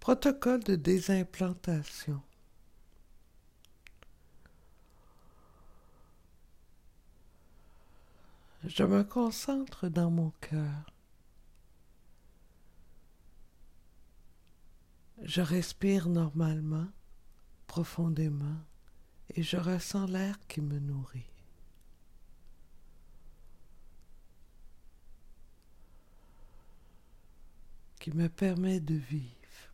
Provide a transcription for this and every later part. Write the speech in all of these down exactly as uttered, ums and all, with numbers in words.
Protocole de désimplantation. Je me concentre dans mon cœur. Je respire normalement, profondément, et je ressens l'air qui me nourrit. Qui me permet de vivre.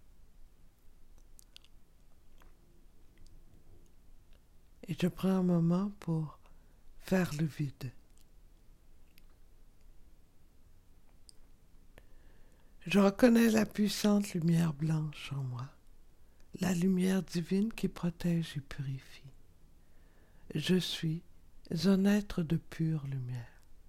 Et je prends un moment pour faire le vide. Je reconnais la puissante lumière blanche en moi, la lumière divine qui protège et purifie. Je suis un être de pure lumière.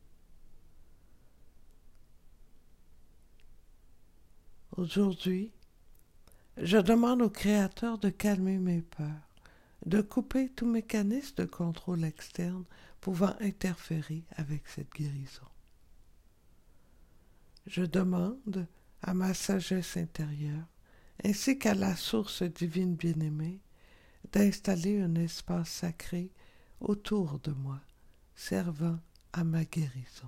Aujourd'hui, je demande au Créateur de calmer mes peurs, de couper tout mécanisme de contrôle externe pouvant interférer avec cette guérison. Je demande à ma sagesse intérieure, ainsi qu'à la source divine bien-aimée, d'installer un espace sacré autour de moi, servant à ma guérison.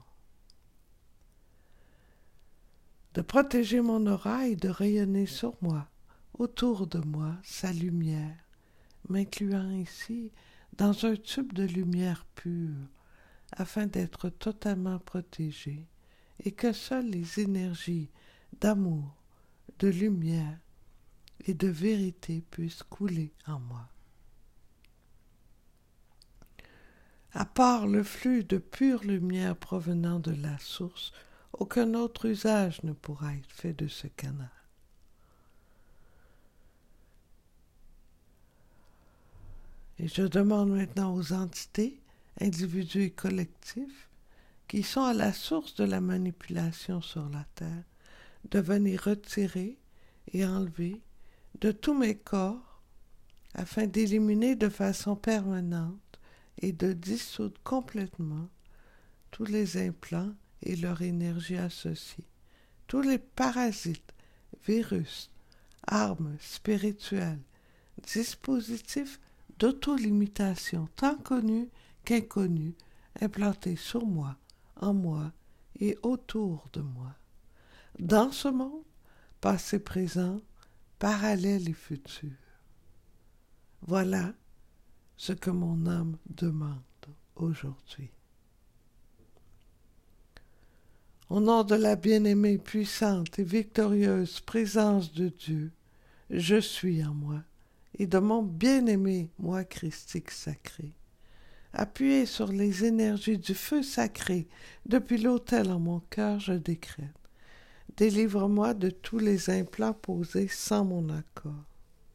De protéger mon aura et de rayonner sur moi, autour de moi, sa lumière, m'incluant ici dans un tube de lumière pure, afin d'être totalement protégé et que seules les énergies d'amour, de lumière et de vérité puissent couler en moi. À part le flux de pure lumière provenant de la source, aucun autre usage ne pourra être fait de ce canal. Et je demande maintenant aux entités, individus et collectifs, qui sont à la source de la manipulation sur la Terre, de venir retirer et enlever de tous mes corps afin d'éliminer de façon permanente et de dissoudre complètement tous les implants et leur énergie associée, tous les parasites, virus, armes spirituelles, dispositifs d'auto-limitation tant connus qu'inconnus, implantés sur moi, en moi et autour de moi. Dans ce monde, passé, présent, parallèle et futur. Voilà ce que mon âme demande aujourd'hui. Au nom de la bien-aimée, puissante et victorieuse présence de Dieu, je suis en moi, et de mon bien-aimé, moi christique sacré, appuyé sur les énergies du feu sacré depuis l'autel en mon cœur, je décrète. Délivre-moi de tous les implants posés sans mon accord.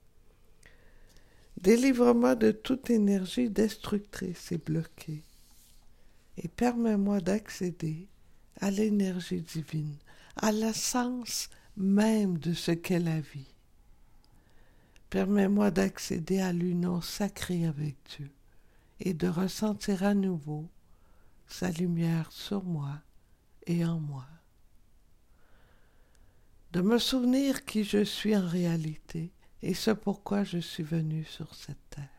Délivre-moi de toute énergie destructrice et bloquée. Et permets-moi d'accéder à l'énergie divine, à l'essence même de ce qu'est la vie. Permets-moi d'accéder à l'union sacrée avec Dieu et de ressentir à nouveau sa lumière sur moi et en moi. De me souvenir qui je suis en réalité et ce pourquoi je suis venu sur cette terre.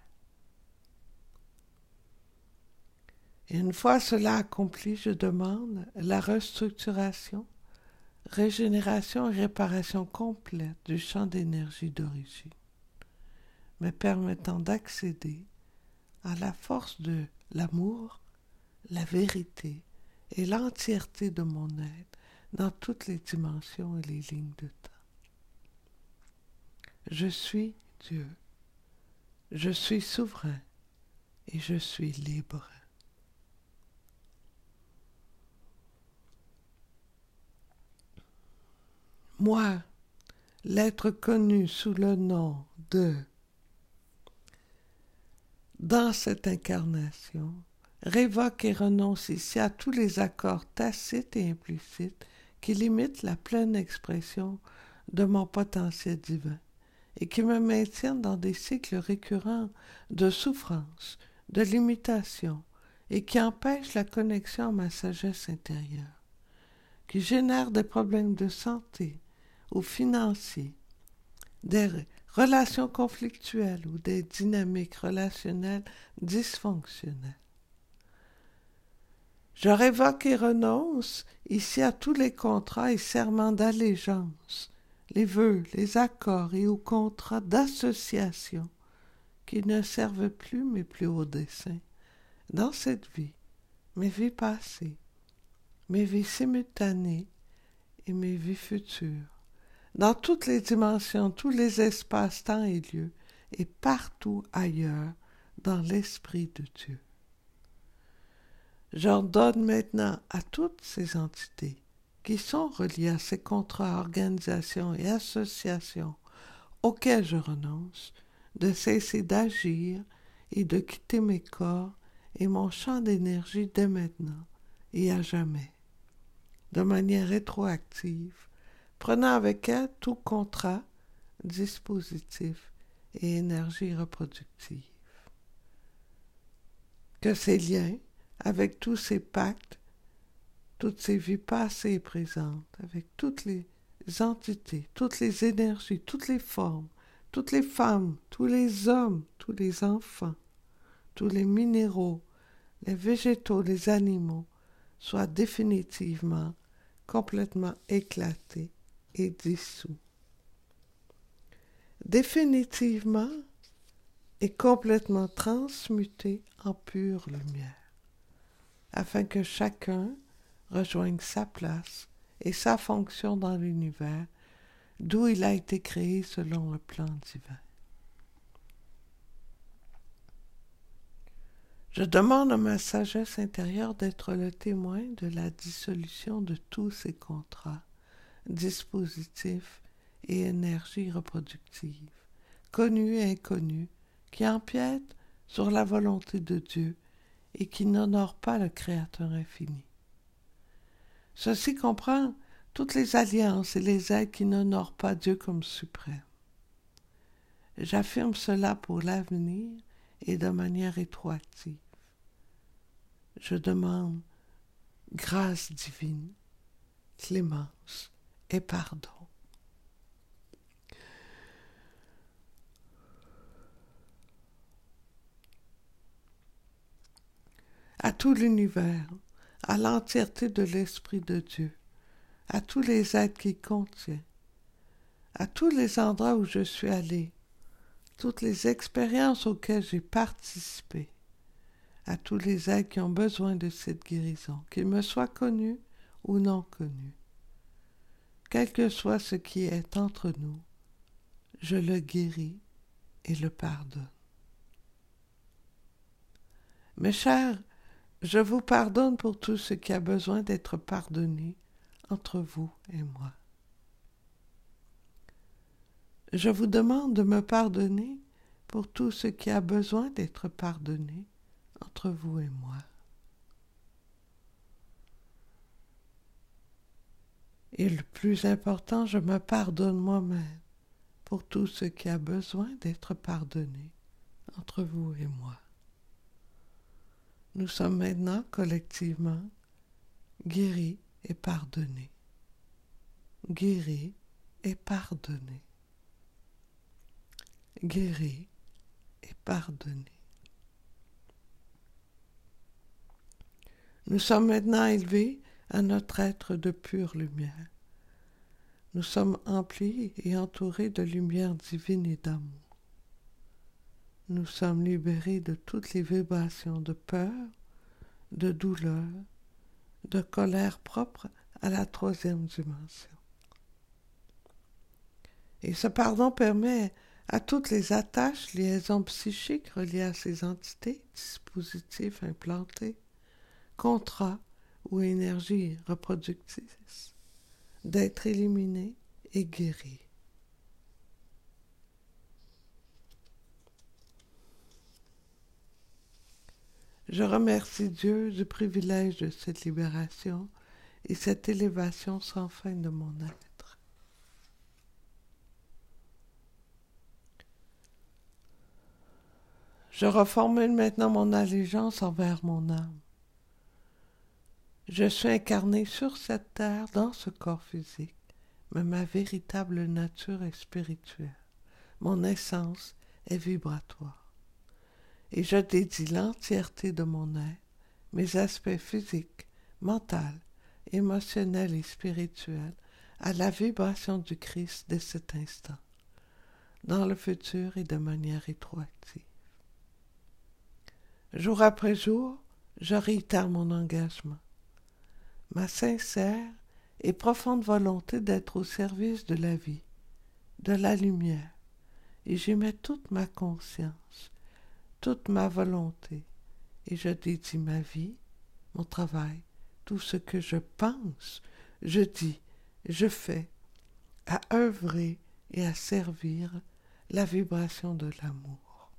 Et une fois cela accompli, je demande la restructuration, régénération et réparation complète du champ d'énergie d'origine, me permettant d'accéder à la force de l'amour, la vérité et l'entièreté de mon être dans toutes les dimensions et les lignes de temps. Je suis Dieu, je suis souverain et je suis libre. Moi, l'être connu sous le nom de dans cette incarnation, révoque et renonce ici à tous les accords tacites et implicites qui limitent la pleine expression de mon potentiel divin et qui me maintiennent dans des cycles récurrents de souffrance, de limitation et qui empêchent la connexion à ma sagesse intérieure, qui génèrent des problèmes de santé ou financiers, des relations conflictuelles ou des dynamiques relationnelles dysfonctionnelles. Je révoque et renonce ici à tous les contrats et serments d'allégeance, les vœux, les accords et aux contrats d'association qui ne servent plus mes plus hauts desseins dans cette vie, mes vies passées, mes vies simultanées et mes vies futures, dans toutes les dimensions, tous les espaces, temps et lieux, et partout ailleurs dans l'Esprit de Dieu. J'ordonne maintenant à toutes ces entités qui sont reliées à ces contrats, organisations et associations auxquels je renonce, de cesser d'agir et de quitter mes corps et mon champ d'énergie dès maintenant et à jamais, de manière rétroactive, prenant avec elles tout contrat, dispositif et énergie reproductive. Que ces liens, avec tous ces pactes, toutes ces vies passées et présentes, avec toutes les entités, toutes les énergies, toutes les formes, toutes les femmes, tous les hommes, tous les enfants, tous les minéraux, les végétaux, les animaux, soient définitivement, complètement éclatés et dissous. Définitivement et complètement transmutés en pure lumière, afin que chacun rejoigne sa place et sa fonction dans l'univers, d'où il a été créé selon le plan divin. Je demande à ma sagesse intérieure d'être le témoin de la dissolution de tous ces contrats, dispositifs et énergies reproductives, connus et inconnus, qui empiètent sur la volonté de Dieu et qui n'honorent pas le Créateur infini. Ceci comprend toutes les alliances et les aides qui n'honorent pas Dieu comme suprême. J'affirme cela pour l'avenir et de manière rétroactive. Je demande grâce divine, clémence et pardon. À tout l'univers, à l'entièreté de l'Esprit de Dieu, à tous les êtres qu'il contient, à tous les endroits où je suis allé, toutes les expériences auxquelles j'ai participé, à tous les êtres qui ont besoin de cette guérison, qu'ils me soient connus ou non connus. Quel que soit ce qui est entre nous, je le guéris et le pardonne. Mes chers, je vous pardonne pour tout ce qui a besoin d'être pardonné entre vous et moi. Je vous demande de me pardonner pour tout ce qui a besoin d'être pardonné entre vous et moi. Et le plus important, je me pardonne moi-même pour tout ce qui a besoin d'être pardonné entre vous et moi. Nous sommes maintenant collectivement guéris et pardonnés. Guéris et pardonnés. Guéris et pardonnés. Nous sommes maintenant élevés à notre être de pure lumière. Nous sommes emplis et entourés de lumière divine et d'amour. Nous sommes libérés de toutes les vibrations de peur, de douleur, de colère propre à la troisième dimension. Et ce pardon permet à toutes les attaches, liaisons psychiques reliées à ces entités, dispositifs implantés, contrats ou énergies reproductrices, d'être éliminées et guéries. Je remercie Dieu du privilège de cette libération et cette élévation sans fin de mon être. Je reformule maintenant mon allégeance envers mon âme. Je suis incarné sur cette terre dans ce corps physique, mais ma véritable nature est spirituelle. mon essence est vibratoire. Et je dédie l'entièreté de mon être, mes aspects physiques, mentaux, émotionnels et spirituels, à la vibration du Christ dès cet instant, dans le futur et de manière rétroactive. Jour après jour, je réitère mon engagement, ma sincère et profonde volonté d'être au service de la vie, de la lumière, et j'y mets toute ma conscience, toute ma volonté, et je dédie ma vie, mon travail, tout ce que je pense, je dis, je fais, à œuvrer et à servir la vibration de l'amour.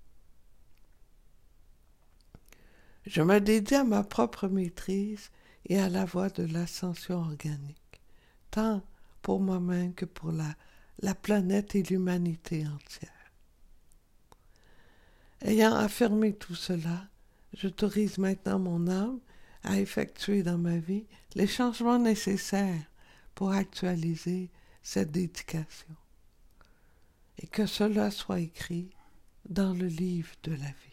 Je me dédie à ma propre maîtrise et à la voie de l'ascension organique, tant pour moi-même que pour la, la planète et l'humanité entière. Ayant affirmé tout cela, j'autorise maintenant mon âme à effectuer dans ma vie les changements nécessaires pour actualiser cette dédication, et que cela soit écrit dans le livre de la vie.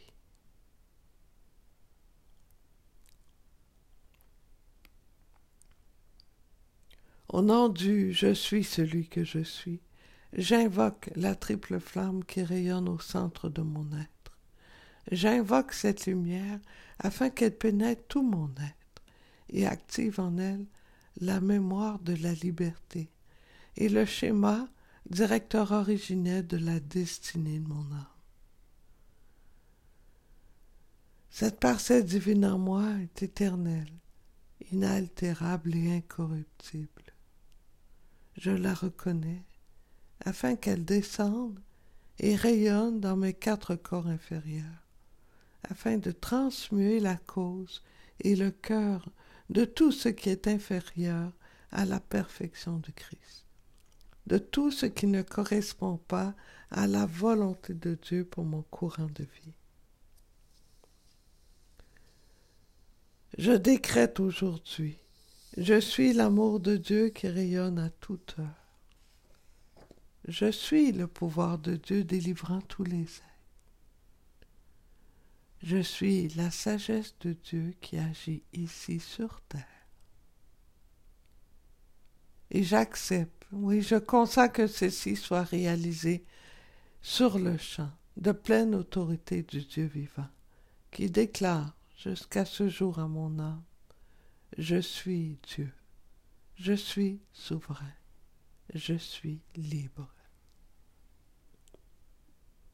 Au nom du « Je suis celui que je suis », j'invoque la triple flamme qui rayonne au centre de mon être. J'invoque cette lumière afin qu'elle pénètre tout mon être et active en elle la mémoire de la liberté et le schéma directeur originel de la destinée de mon âme. Cette parcelle divine en moi est éternelle, inaltérable et incorruptible. Je la reconnais afin qu'elle descende et rayonne dans mes quatre corps inférieurs, afin de transmuer la cause et le cœur de tout ce qui est inférieur à la perfection du Christ, de tout ce qui ne correspond pas à la volonté de Dieu pour mon courant de vie. Je décrète aujourd'hui, je suis l'amour de Dieu qui rayonne à toute heure. Je suis le pouvoir de Dieu délivrant tous les êtres. Je suis la sagesse de Dieu qui agit ici sur terre. Et j'accepte, oui, je consens que ceci soit réalisé sur le champ, de pleine autorité du Dieu vivant, qui déclare jusqu'à ce jour à mon âme, je suis Dieu, je suis souverain, je suis libre.